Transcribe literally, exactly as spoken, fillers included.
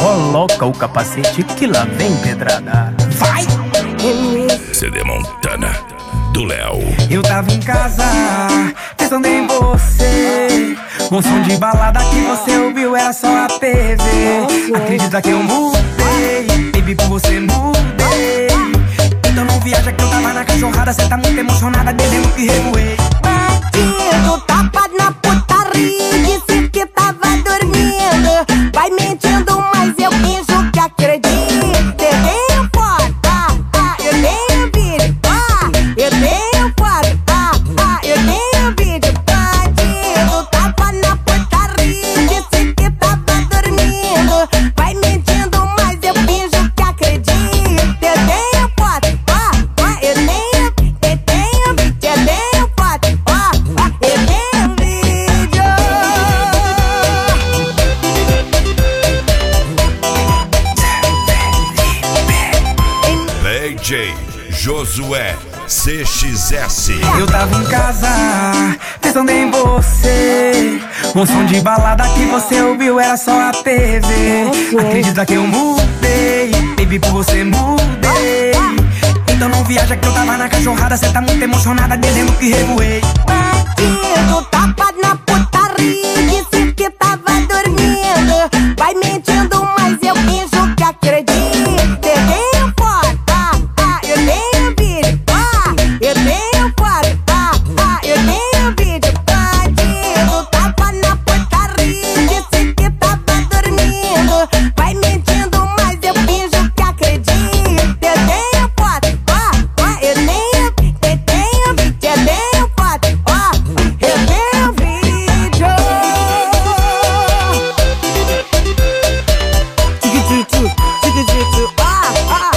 coloca o capacete que lá vem pedrada. Vai! C D Montana do Léo. Eu tava em casa, pensando em você. Um som de balada que você ouviu era só a T V. Acredita que eu mudei, baby, por você mudei. Então não viaja que eu tava na cachorrada. Cê tá muito emocionada, dizendo que revoei. Bandido, tapa na putaria, disse que tava dormindo. Vai mentindo, mas eu finjo que acredito. Eu tenho foto, ah, ah, eu tenho vídeo, ah, eu tenho foto, ah, ah, eu tenho vídeo. Bandido, tapa na putaria, disse que tava dormindo. Vai mentindo, mas eu finjo que acredito. Eu tenho foto, ah, ah, eu tenho, eu tenho vídeo, eu tenho foto, ah, ah, eu tenho vídeo. D J Josué C X S. Eu tava em casa, pensando em você. Um som de balada que você ouviu era só a T V. Acredita que eu mudei, baby, por você mudei. Então não viaja que eu tava na cachorrada. Cê tá muito emocionada, dizendo que revoei. Bandido, tapa na putaria, disse que tava dormindo. Vai mentindo, mas eu finjo que acredito. Eu tenho foto, ah, ah, eu tenho vídeo, ah, eu tenho foto, ah, ah, eu tenho vídeo. Bandido, tapa na putaria, disse que tava dormindo. Vai mentindo, mas eu finjo que acredito. Eu tenho foto, ah, ah, eu tenho, eu tenho vídeo, eu tenho foto, ah, eu tenho vídeo. Tchiquititu, tchiquititu, ah, ah.